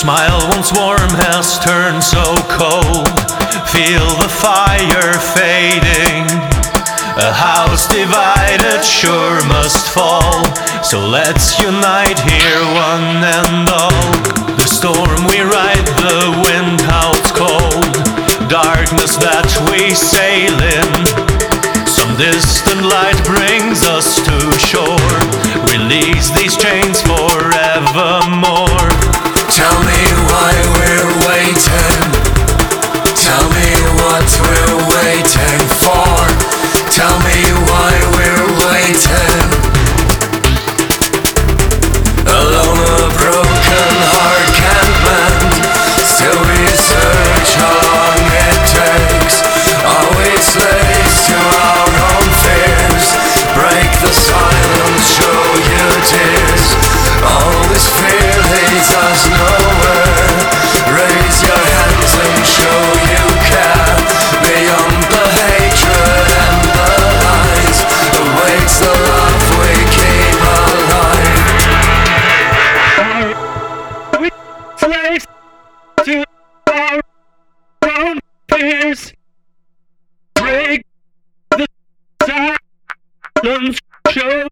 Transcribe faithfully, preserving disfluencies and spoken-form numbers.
smile once warm has turned so cold. Feel the fire fading. A house divided sure must fall. So let's unite here, one and all. The storm we ride, the wind howls cold. Darkness that we sail in. Some distant light brings us to shore. Release these chains forevermore. Tell me why we're waiting. Tell me what we're waiting for. Tell me why we're waiting. Alone a broken heart can't mend. Still we search how long it takes. Are we slaves to our own fears? Break the silence, show you tears. All this fear leads us nowhere. Raise your hands and show you care. Beyond the hatred and the lies awaits the love we keep alive. Are we slaves to our own fears? Break the silence, show